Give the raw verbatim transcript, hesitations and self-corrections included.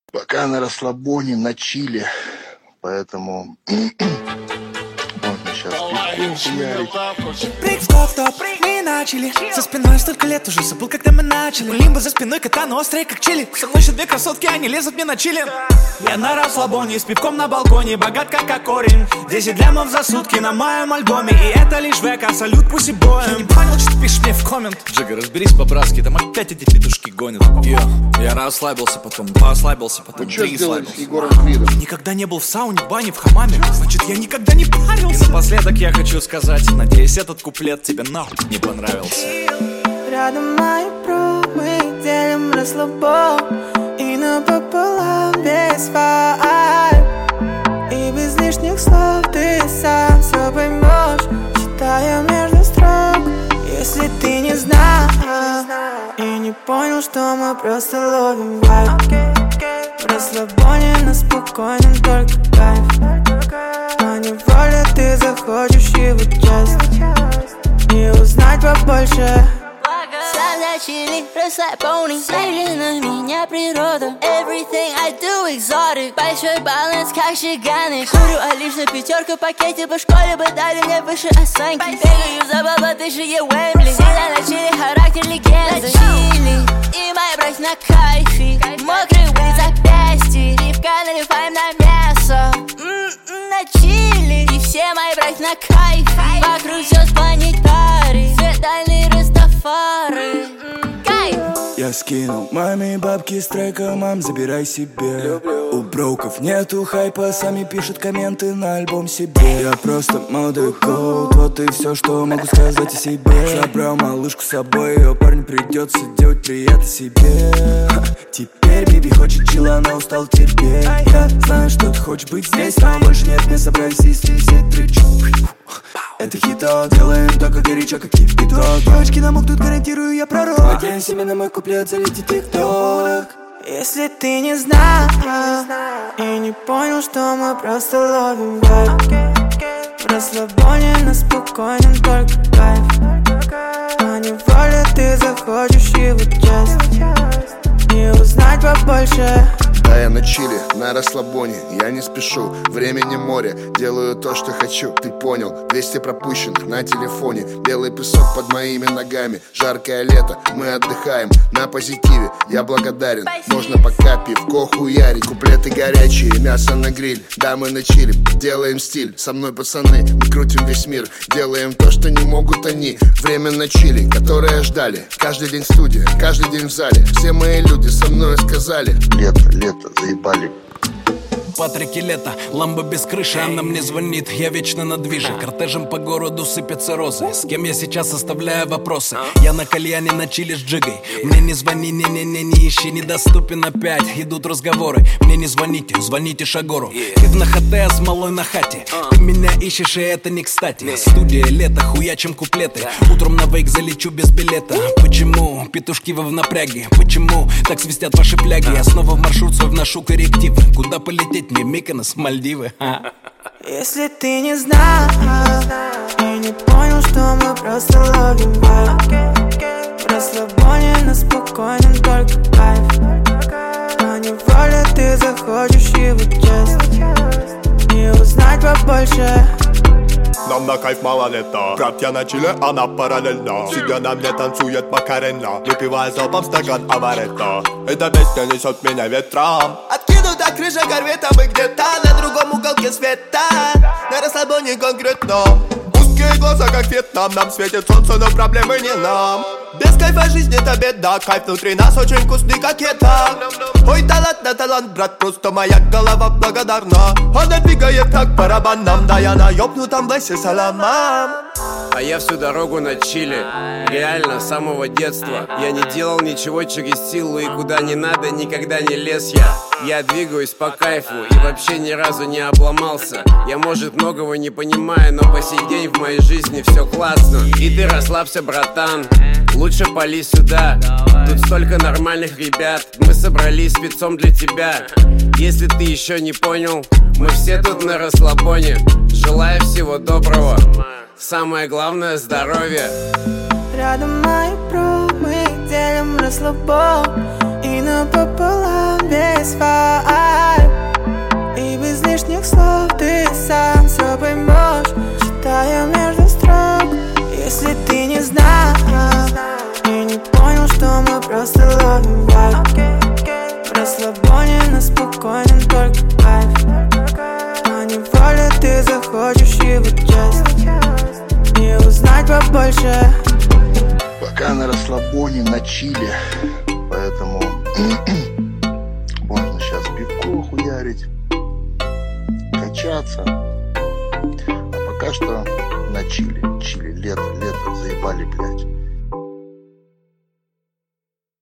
Пока на расслабоне, на чиле. Поэтому можно сейчас пивку хуярить. Прыг, стоп, стоп, мы начали. За спиной столько лет, уже забыл, когда мы начали. Лимба за спиной, катана острая, как чили. Со мной еще две красотки, они лезут мне на чили. Я на расслабоне, с пивком на балконе. Богат, как корень. десять лямов за сутки на моем альбоме. И это лишь века, салют пусть и боем. Я не понял, что ты пишешь мне в коммент. Джига, разберись по-братски, там опять эти петушки гонят. Йо, я расслабился, потом два ослабился, потом три ослабился. Никогда не был в сауне, в бане, в хамаме. Значит, я никогда не парился. И напоследок я хочу сказать, надеюсь, этот куплет тебе нахуй не понравился. Рядом мои про, мы делим расслабон. И напополам без вайб. И без лишних слов ты сам все поймешь, читая между строк. Если ты не знал и не понял, что мы просто ловим вайб. В расслабоне на спокойном только кайф. Но неволе ты захочешь его часть и узнать побольше. Сам на чили, расслабоне. Смотри на меня природа. Everything I do exotic. Большой баланс, как шиганы. Курю, а лишь на пятерку в пакете. По школе бы дали мне выше оценки. Бегаю за бабатышие Уэмбли. Всегда на чили, характер легенды. Чили, и моя брать на кайфе. Мокрый улиц запястье. Пивка наливаем на мясо. М-м, на чили. И все мои брать на кайфе. Вокруг все с планетарий. Светальный Растафари. Кайф. Я скинул маме бабки с трека, мам, забирай себе. У броков нету хайпа, сами пишут комменты на альбом себе. Я просто молодой коут, вот и все, что могу сказать о себе. Забрал малышку с собой, ее парню придется делать приятно себе. Теперь Биби хочет чила, она устал терпеть. Я знаю, что ты хочешь быть здесь, но больше нет, мы собрались и все тречу. Это хит-то, делаем только горячо, как кипяток. Девочки намокнут, гарантирую, я пророк. Надеюсь, именно мой куплет залетит тик-ток. Если ты не знал и не понял, что мы просто ловим вайб. В расслабоне на спокойном только кайф. Но неволе ты захочешь его часть и узнать побольше. Да, я на чили, на расслабоне, я не спешу. Времени море, делаю то, что хочу. Ты понял, двести пропущенных на телефоне. Белый песок под моими ногами. Жаркое лето, мы отдыхаем на позитиве, я благодарен. Можно пока пивко хуярить. Куплеты горячие, мясо на гриль. Да, мы на чили, делаем стиль. Со мной пацаны, мы крутим весь мир. Делаем то, что не могут они. Время на чили, которое ждали. Каждый день студия, каждый день в зале. Все мои люди со мной сказали: лето, лето, заебали. Патрики лето, ламба без крыши, она мне звонит, я вечно на движе. Кортежем по городу сыпятся розы. С кем я сейчас оставляю вопросы? Я на кальяне, на чили с джигой. Мне не звони, не-не-не, не ищи, недоступен опять. Идут разговоры, мне не звоните, звоните Шагору. Ты в нахате, с малой на хате. Ты меня ищешь, и это не кстати. Студия, лето, хуячим куплеты. Утром на вейк залечу без билета. Почему? Петушки вы в напряге. Почему? Так свистят ваши фляги. Я снова в маршрут свой вношу коррективы. Куда полететь? Мне Миконос, Мальдивы. Если ты не знал и не понял, что мы просто ловим вайб. В расслабоне на спокойном только кайф. Но неволе ты захочешь его часть и узнать побольше. Нам на кайф мало лета. Брат, я на чиле, она параллельно. Сидя на мне танцует Макарена, выпивая залпом стакан аваретто. Эта песня несет меня ветром. Откинута крыша корвета, мы где-то на другом уголке света. На расслабоне конкретно. Узкие глаза, как Вьетнам. Нам светит солнце, но проблемы не нам. Без кайфа жизнь это беда. Кайф внутри нас очень вкусный, как еда. Ой, талант на талант, брат, просто моя голова благодарна. Она двигает как барабаном. Да я на ёбнутом басе саламам. А я всю дорогу на чили. Реально, с самого детства. Я не делал ничего через силу. И куда не надо, никогда не лез я. Я двигаюсь по кайфу и вообще ни разу не обломался. Я, может, многого не понимаю, но по сей день в моей жизни все классно. И ты расслабься, братан, лучше пали сюда. Тут столько нормальных ребят, мы собрались спецом для тебя. Если ты еще не понял, мы все тут на расслабоне. Желаю всего доброго, самое главное — здоровье. Рядом мои про, мы делим расслабон. И напополам весь вайб. И без лишних слов ты сам все поймешь, читая между строк. Если ты не знал и не понял, что мы просто ловим вайб. В расслабоне на спокойном только кайф. На неволе ты захочешь его часть и узнать побольше. Пока на расслабоне, на чиле. Поэтому можно сейчас пивко хуярить, качаться. А пока что на чиле. Чили, лето, лето, заебали, блядь.